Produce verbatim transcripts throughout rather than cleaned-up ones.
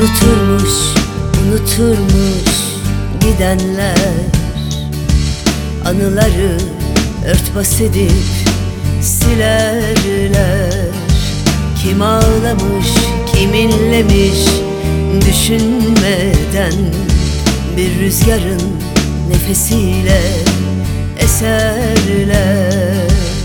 Unuturmuş, unuturmuş gidenler, anıları örtbas edip silerler. Kim ağlamış, kim inlemiş düşünmeden, bir rüzgarın nefesiyle eserler.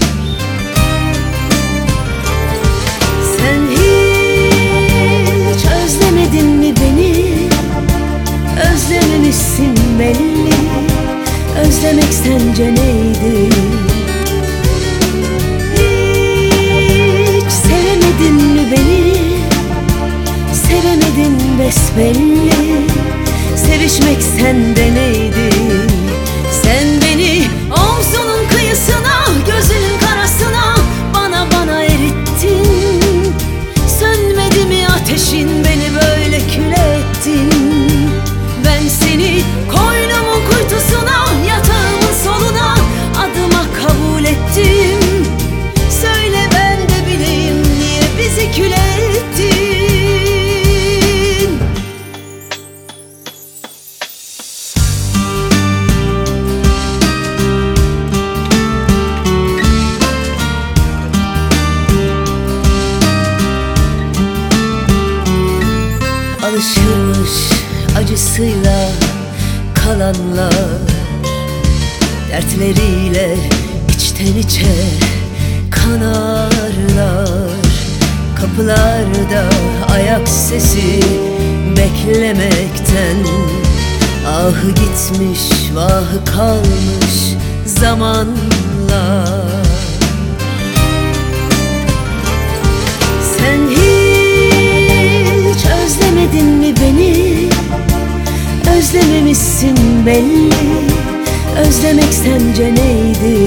Sen hiç özlemedin mi beni? Özlememişsin belli. Özlemek sence neydi? Hiç sevemedin mi beni? Sevemedin besbelli. Sevişmek sende neydi? Sen beni omzunun kıyısına, gözünün karasına bana bana erittin. Sönmedi mi ateşin, beni böyle küle ettin. Ben seni koynumun kuytusuna, yatağımın soluna adıma kabul ettim. Söyle ben de bileyim, niye bizi küle ettin? Alışırmış acısıyla kalanlar, dertleriyle içten içe kanarlar. Kapılarda ayak sesi beklemekten, ahı gitmiş vahı kalmış zamanla. Sen hiç özlemedin mi beni? Özlememişsin belli. Özlemek sence neydi?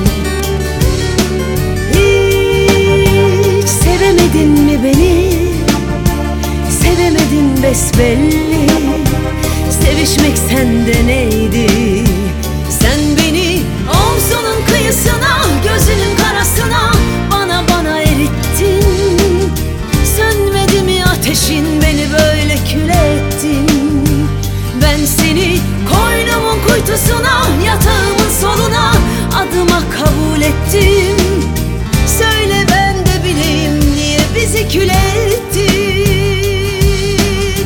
Hiç sevemedin mi beni? Sevemedin besbelli. Sevişmek sende neydi? Sen beni omzunun kıyısına, gözünün karasına bana bana erittin. Sönmedi mi ateşin, beni böyle küle ettin. Ben seni koynumun kuytusuna, yatağımın soluna adıma kabul ettim. Söyle ben de bileyim, niye bizi küle ettin?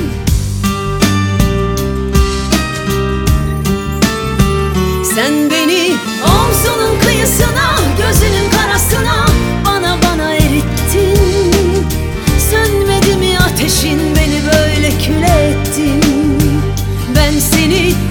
Sen beni omzunun kıyısına, gözünün karasına bana bana erittin. Sönmedi mi ateşin, beni böyle küle ettin. Ben seni